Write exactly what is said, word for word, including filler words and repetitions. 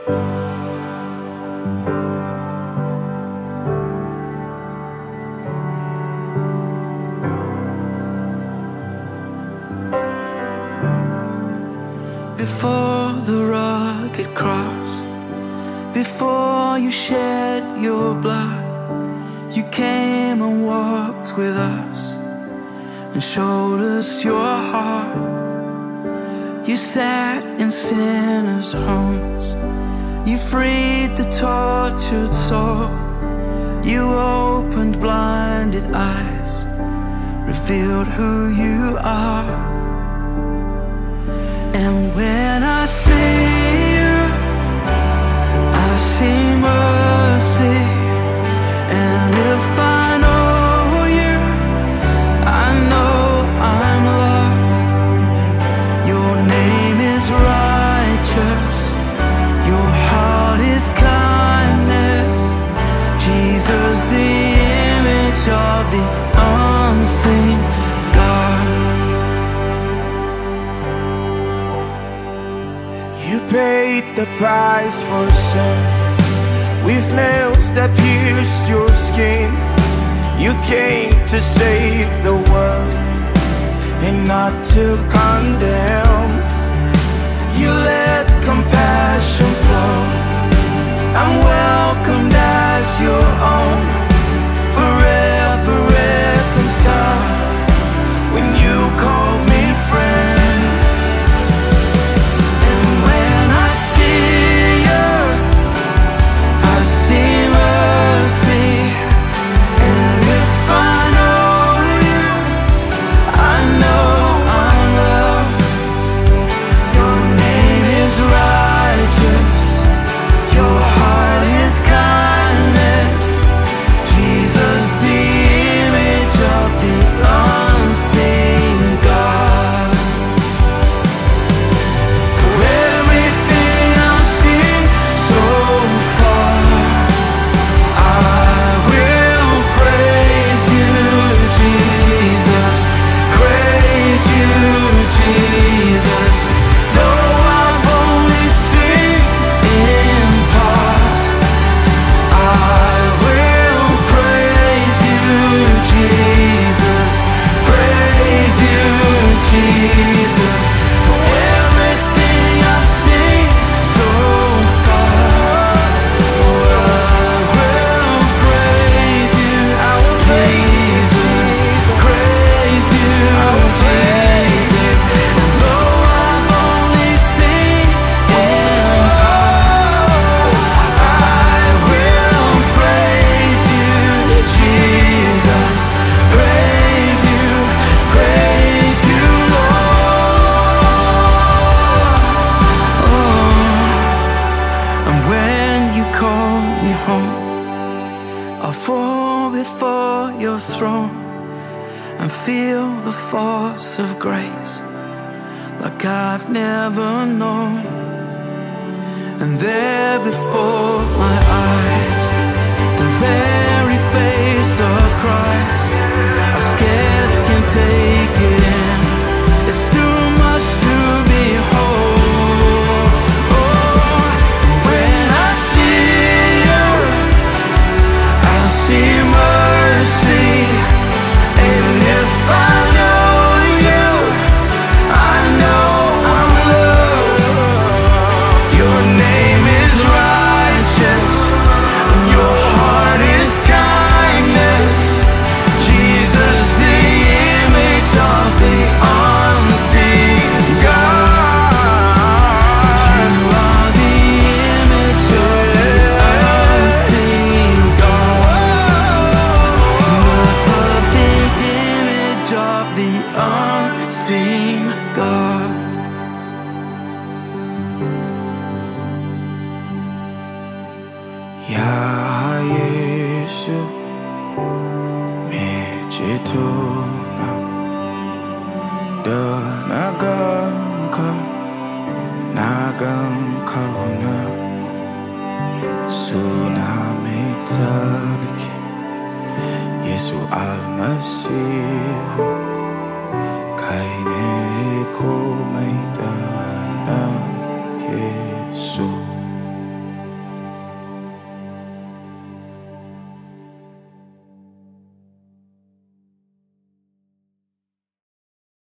Before the rugged cross, before you shed your blood, you came and walked with us and showed us your heart. You sat in sinners' homes, you freed the tortured soul, you opened blinded eyes, revealed who you are. And when I see you, I see mercy. And if I know you, I know I'm loved. Your name is righteous, your heart is kindness. Jesus, the image of the unseen God. You paid the price for sin, with nails that pierced your skin. You came to save the world and not to condemn. You let compassion flow. I'm welcomed as your own, forever reconciled when you call me friend. I'll fall before your throne and feel the force of grace like I've never known. And there before my eyes, the very face of Christ, I scarce can take it in. It's too much to behold. Oh, when I see you, I see mercy. And if I know you, I know I'm loved. Your name is righteous, and your heart is kindness. Jesus, the image of the unseen God. You are the image of the unseen God. The perfect image of the unseen God. Ya Yesu mechituna da nagamka nagamkauna sunamitadiki Yesu al-Masih kaina